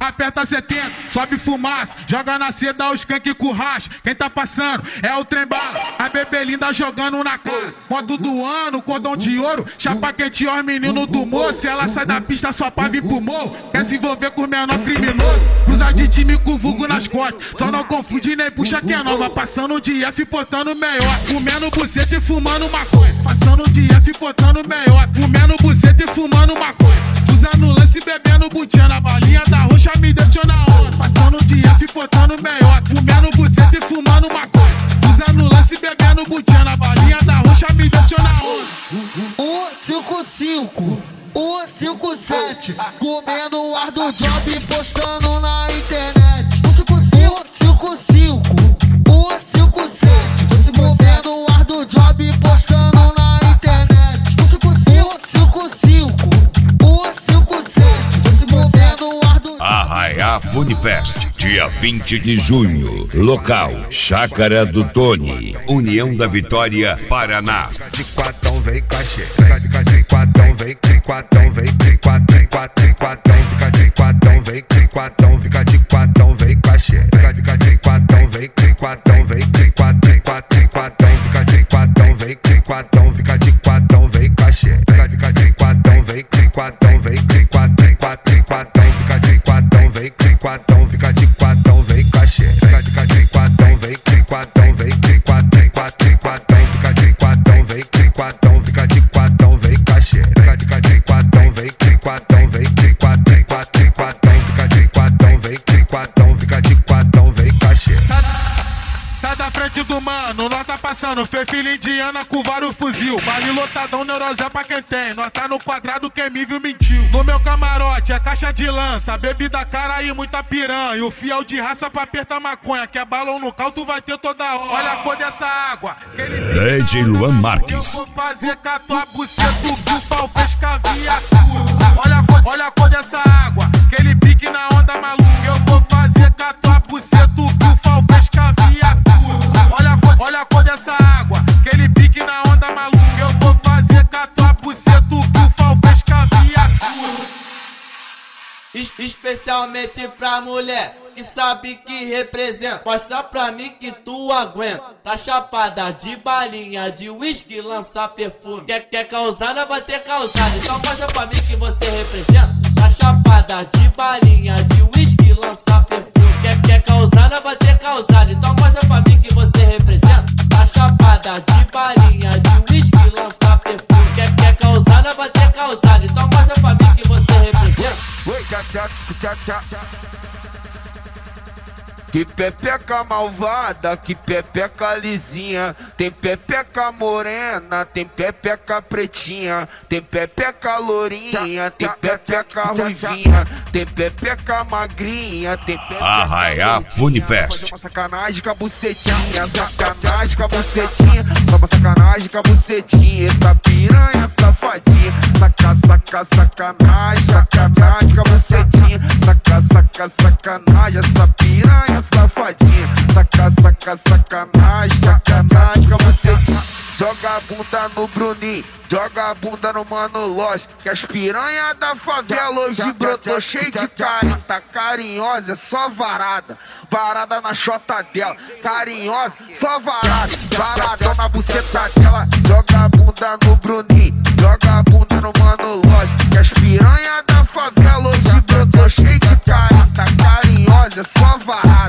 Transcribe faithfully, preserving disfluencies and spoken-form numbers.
aperta setenta, sobe fumaça, joga na seda os skunk com racha. Quem tá passando é o trem bala, a bebê linda jogando na cara. Moto do ano, cordão de ouro, chapa quente os meninos do moço. Se ela sai da pista só pra vir pro morro, quer se envolver com o menor criminoso. Cruza de time com vulgo nas costas, só não confunde nem puxa que é nova. Passando de F, portando melhor, comendo buceta e fumando maconha. Passando de F, portando melhor, comendo buceta e fumando maconha. Usando lance e bebendo butinha, na balinha da roxa me deixou na onda. Passando de F, portando melhor, comendo buceta e fumando maconha. Usando lance e bebendo butinha, na balinha da roxa me deixou na onda. um cinco cinco, um cinco sete, comendo o ar do job, postando na internet. um cinco cinco, um cinco sete, comendo o ar do job, postando na internet. um cinco cinco, um cinco sete, comendo o ar do Arraiá Funifest, dia vinte de junho. Local: Chácara do Tony, União da Vitória, Paraná. De quatão vem cachê, fica de quatão vem, de quatão vem, de quatão, de quatão, de quatão, fica de quatão vem, de quatão, fica de quatão vem cachê, fica de quatão vem, de quatão vem, de quatão, de quatão, de quatão, fica de quatão vem, de quatão, fica de quatão vem cachê, fica de quatão vem, de quatão vem, de quatão, de quatão, de quatão, fica de quatão vem, de quatão, fica de quatão vem cachê, fica de quatão vem, de quatão vem, de quatão, de quatão, de quatão, fica de quatão vem, de quatão, fica de quatão vem cachê, fica de quatão vem, de quatão vem, de quatão, de quatão, de quatão, fica de quatão vem, de quatão, fica de quatão vem cachê. Tá da frente do mano, nós tá passando, fez filha indiana com vários fuzil. Vale lotadão, neurosé pra quem tem, nós tá no quadrado, quem me viu mentiu. No meu camarote é caixa de lança, bebida cara e muita piranha. O fiel de raça pra apertar maconha, que é balão no cal, tu vai ter toda hora. Olha a cor dessa água, D J Luan Marques. Eu vou fazer com a tua buceta, o bufal fez caviatura. Olha a cor, olha a cor dessa água, aquele pique na onda maluca. Eu vou fazer com a tua buceta, o bufal fez caviatura. Olha a cor, olha a cor dessa água, aquele pique na onda maluca. Eu vou fazer com a tua buceta, o bufal fez caviatura. Es- Especialmente pra mulher que sabe que representa. Mostra pra mim que tu aguenta. Tá chapada de balinha, de uísque, lança perfume. Quer, quer causada, vai ter causada. Então mostra pra mim que você representa. Tá chapada de balinha, de uísque, lança perfume. Quer, quer causada, vai ter causada. Então mostra pra mim que você representa. Tá chapada de balinha, de uísque, lança perfume. Quer, quer causada, vai ter causada. Então mostra pra mim que você representa. Oi, tchá, tchá, tchá, tchá. Que pepeca malvada, que pepeca lisinha. Tem pepeca morena, tem pepeca pretinha. Tem pepeca lourinha, tem pepeca ruivinha. Tem pepeca magrinha, tem pepeca... Arraiá Funifest. Uma sacanagem com a bucetinha, sacanagem com a bucetinha. Só uma sacanagem com a bucetinha. Essa piranha safadinha. Saca, saca, sacanagem, sacanagem com a bucetinha. Saca, saca, sacanagem, essa piranha safadinha. Saca, saca, sacanagem, sacanagem com a bucetinha. Joga a bunda no Bruninho, joga a bunda no Mano Loja. Que as piranha da favela hoje brotou cheio de carinho. Tá carinhosa, é só varada. Varada na chota dela. Carinhosa, só varada. Varadão na buceta dela. Joga a bunda no Bruninho, joga a bunda no Mano Loja. Que as piranha da favela hoje brotou cheio de carinho. Tá carinhosa, é só varada.